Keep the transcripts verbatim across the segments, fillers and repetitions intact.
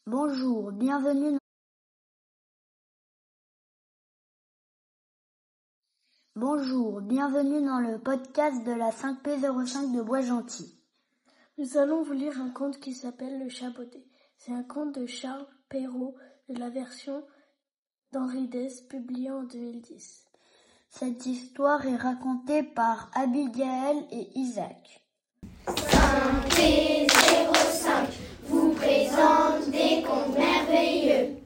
Bonjour, bienvenue. Bonjour, bienvenue dans le podcast de la cinq P zéro cinq de Bois-Gentil. Nous allons vous lire un conte qui s'appelle Le Chat Botté. C'est un conte de Charles Perrault de la version d'Henri Dès, publiée en deux mille dix. Cette histoire est racontée par Abigail et Isaac. cinq P zéro cinq vous présente des contes merveilleux.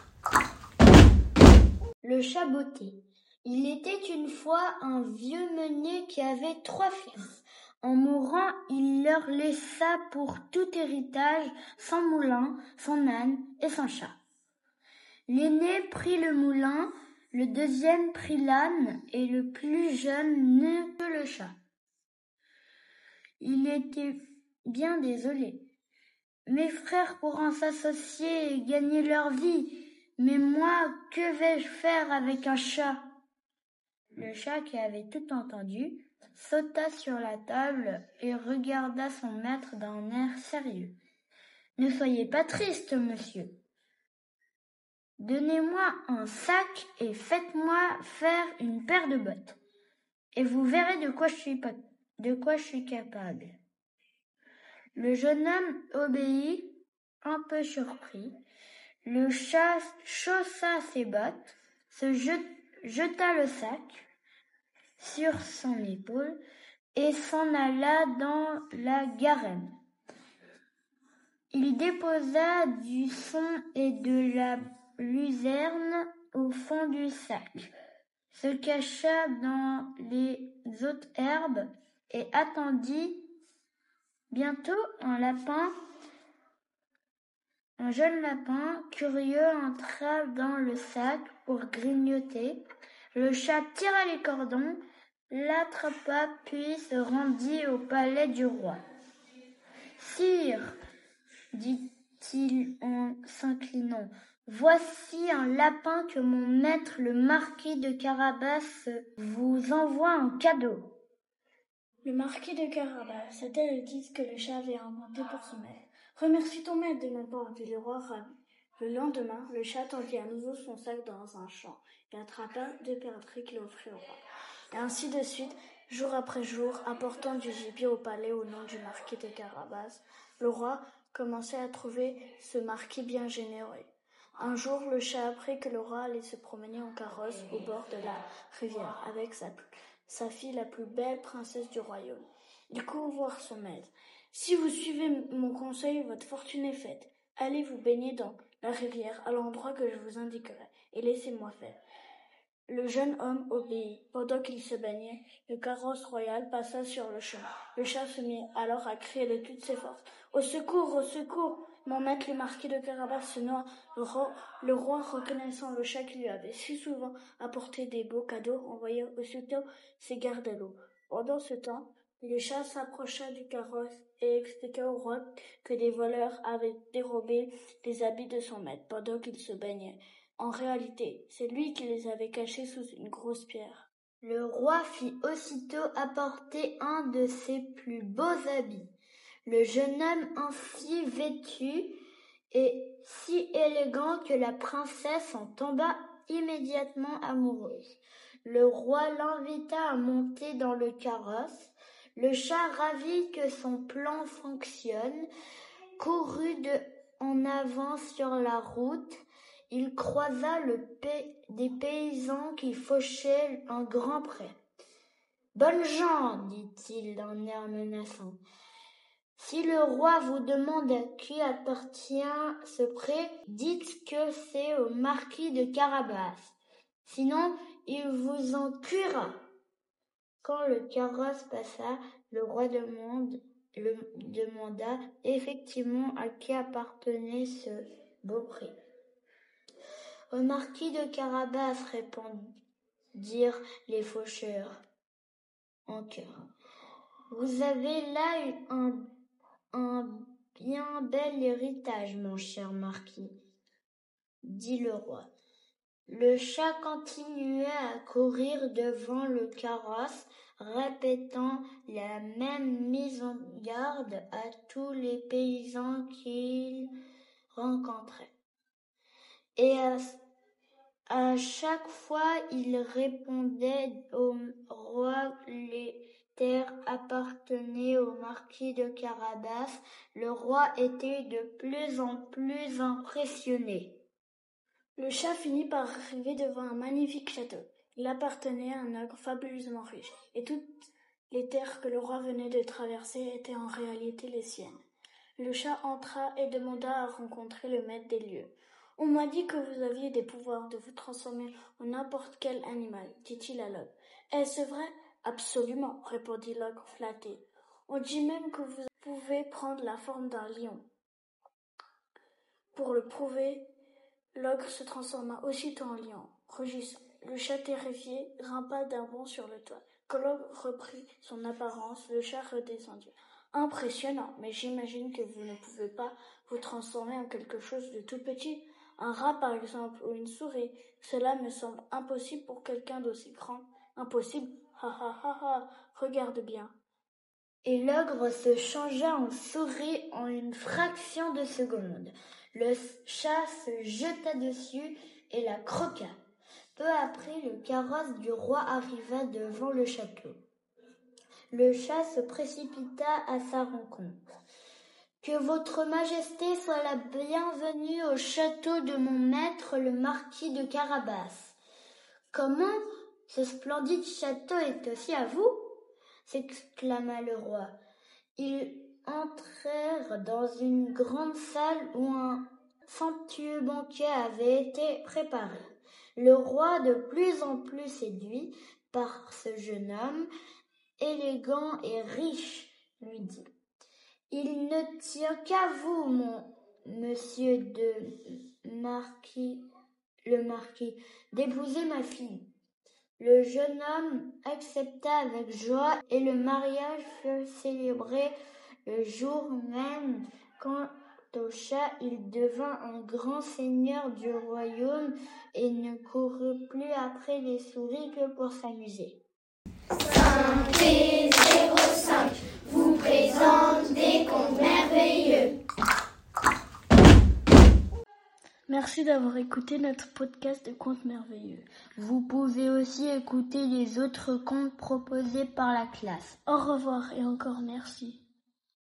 Le Chat Botté. Il était une fois un vieux meunier qui avait trois fils. En mourant, il leur laissa pour tout héritage son moulin, son âne et son chat. L'aîné prit le moulin, le deuxième prit l'âne et le plus jeune n'eut que le chat. Il était bien désolé. Mes frères pourront s'associer et gagner leur vie, mais moi, que vais-je faire avec un chat ? Le chat, qui avait tout entendu, sauta sur la table et regarda son maître d'un air sérieux. « Ne soyez pas triste, monsieur. Donnez-moi un sac et faites-moi faire une paire de bottes, et vous verrez de quoi je suis, pas, de quoi je suis capable. » Le jeune homme obéit, un peu surpris. Le chat chaussa ses bottes, se jeta le sac sur son épaule et s'en alla dans la garenne. Il déposa du son et de la luzerne au fond du sac, se cacha dans les hautes herbes et attendit. Bientôt, un lapin, un jeune lapin curieux entra dans le sac pour grignoter. Le chat tira les cordons, l'attrapa puis se rendit au palais du roi. « Sire, dit-il en s'inclinant, voici un lapin que mon maître le marquis de Carabas vous envoie en cadeau. » Le marquis de Carabas, c'était le titre que le chat avait inventé pour son maître. « Remercie ton maître de mon pain, dit le roi ravi. » Le lendemain, le chat tendit à nouveau son sac dans un champ et attrapa deux perdrix qu'il offrit au roi. Et ainsi de suite, jour après jour, apportant du gibier au palais au nom du marquis de Carabas, le roi commençait à trouver ce marquis bien généreux. Un jour, le chat apprit que le roi allait se promener en carrosse au bord de la rivière avec sa, sa fille, la plus belle princesse du royaume. Il courut voir son maître. « Si vous suivez mon conseil, votre fortune est faite. Allez vous baigner dans la rivière à l'endroit que je vous indiquerai et laissez-moi faire. » Le jeune homme obéit. Pendant qu'il se baignait, le carrosse royal passa sur le chemin. Le chat se mit alors à crier de toutes ses forces. « Au secours, au secours ! Mon maître le marquis de Carabas se noie. » Le roi, le roi, reconnaissant le chat qui lui avait si souvent apporté des beaux cadeaux, envoya aussitôt ses gardes à l'eau. Pendant ce temps, le chat s'approcha du carrosse et expliqua au roi que des voleurs avaient dérobé les habits de son maître pendant qu'il se baignait. En réalité, c'est lui qui les avait cachés sous une grosse pierre. Le roi fit aussitôt apporter un de ses plus beaux habits. Le jeune homme ainsi vêtu et si élégant que la princesse en tomba immédiatement amoureuse. Le roi l'invita à monter dans le carrosse. Le chat, ravi que son plan fonctionne, courut de, en avant sur la route. Il croisa le pa- des paysans qui fauchaient un grand pré. « Bonnes gens, dit-il d'un air menaçant, si le roi vous demande à qui appartient ce pré, dites que c'est au marquis de Carabas. Sinon, il vous en cuira. » Quand le carrosse passa, le roi demande, le, demanda effectivement à qui appartenait ce beau pré. « Au marquis de Carabas, répondirent les faucheurs en chœur. « Vous avez là un, un bien bel héritage, mon cher marquis, dit le roi. » Le chat continuait à courir devant le carrosse, répétant la même mise en garde à tous les paysans qu'il rencontrait. Et à, à chaque fois, il répondait au roi les terres appartenaient au marquis de Carabas. Le roi était de plus en plus impressionné. Le chat finit par arriver devant un magnifique château. Il appartenait à un ogre fabuleusement riche, et toutes les terres que le roi venait de traverser étaient en réalité les siennes. Le chat entra et demanda à rencontrer le maître des lieux. « On m'a dit que vous aviez des pouvoirs de vous transformer en n'importe quel animal, dit-il à l'ogre. Est-ce vrai ? Absolument, répondit l'ogre flatté. On dit même que vous pouvez prendre la forme d'un lion. Pour le prouver, l'ogre se transforma aussitôt en lion. Rugissant, le chat terrifié grimpa d'un bond sur le toit. Quand l'ogre reprit son apparence, le chat redescendit. Impressionnant, mais j'imagine que vous ne pouvez pas vous transformer en quelque chose de tout petit. Un rat, par exemple, ou une souris. Cela me semble impossible pour quelqu'un d'aussi grand. Impossible? Ha ha ha ha! Regarde bien. Et l'ogre se changea en souris en une fraction de seconde. Le chat se jeta dessus et la croqua. Peu après, le carrosse du roi arriva devant le château. Le chat se précipita à sa rencontre. « Que votre majesté soit la bienvenue au château de mon maître, le marquis de Carabas. »« Comment ? Ce splendide château est aussi à vous ?» s'exclama le roi. Ils entrèrent dans une grande salle où un somptueux banquet avait été préparé. Le roi, de plus en plus séduit par ce jeune homme, élégant et riche, lui dit « Il ne tient qu'à vous, mon monsieur de marquis, le marquis, d'épouser ma fille. » Le jeune homme accepta avec joie et le mariage fut célébré le jour même. Quant au chat, il devint un grand seigneur du royaume et ne courut plus après les souris que pour s'amuser. Synthé zéro cinq vous présente des contes merveilleux. Merci d'avoir écouté notre podcast de contes merveilleux. Vous pouvez aussi écouter les autres contes proposés par la classe. Au revoir et encore merci.